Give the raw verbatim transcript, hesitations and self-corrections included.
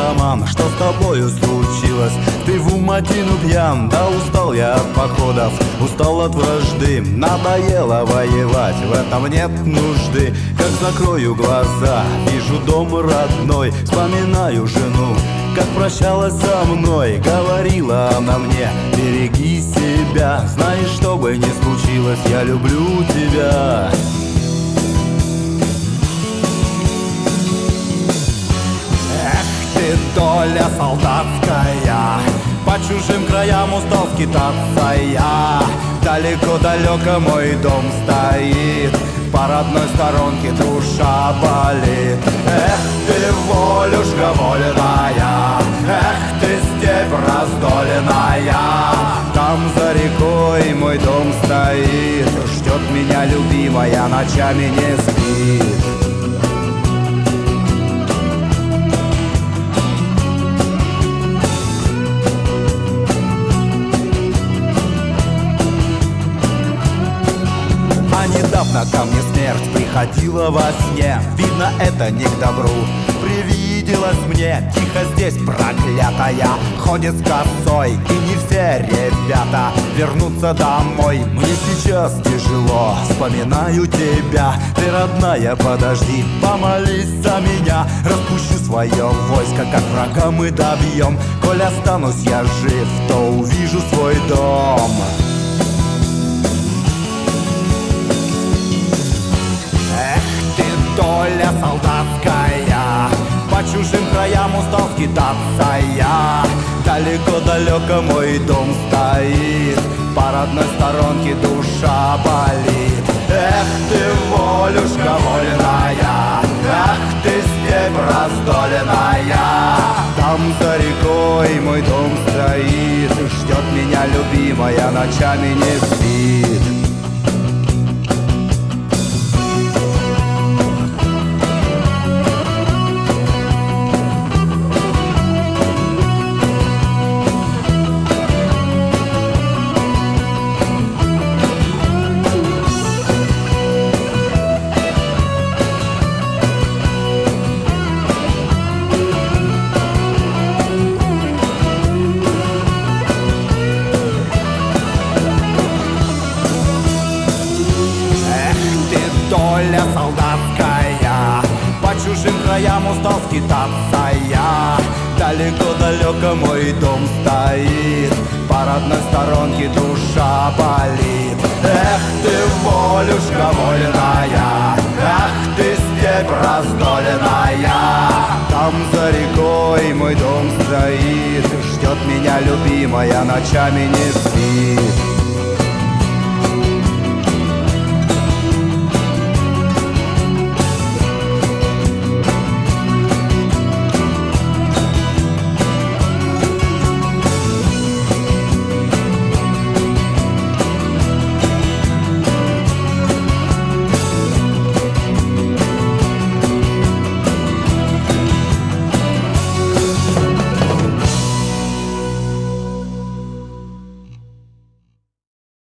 наркоман, что с тобою случилось? Ты в уматину пьян, да устал я от походов, устал от вражды, надоело воевать, в этом нет нужды. Как закрою глаза, вижу дом родной, вспоминаю жену, как прощалась со мной. Говорила она мне: береги себя, знаешь, что бы ни случилось, я люблю тебя. Доля солдатская, по чужим краям устал скитаться я. Далеко-далеко мой дом стоит, по родной сторонке душа болит. Эх ты, волюшка вольная, эх ты, степь раздоленная. Там за рекой мой дом стоит, ждет меня любимая, ночами не спит. Недавно ко мне смерть приходила во сне, видно, это не к добру. Привиделась мне, тихо здесь проклятая, ходит с косой, и не все ребята вернутся домой. Мне сейчас тяжело, вспоминаю тебя, ты, родная, подожди, помолись за меня. Распущу свое войско, как врага мы добьем. Коль останусь я жив, то увижу свой дом. Доля солдатская, по чужим краям устал скитаться я. Далеко-далеко мой дом стоит, по родной сторонке душа болит. Эх ты, волюшка вольная, эх ты, степь раздоленная. Там за рекой мой дом стоит, ждет меня любимая, ночами не спит. Доля солдатская, по чужим краям устал скитаться я. Далеко-далеко мой дом стоит, по родной сторонке душа болит. Эх ты, волюшка вольная, эх ты, степь раздоленная. Там за рекой мой дом стоит, ждет меня любимая, ночами не спит.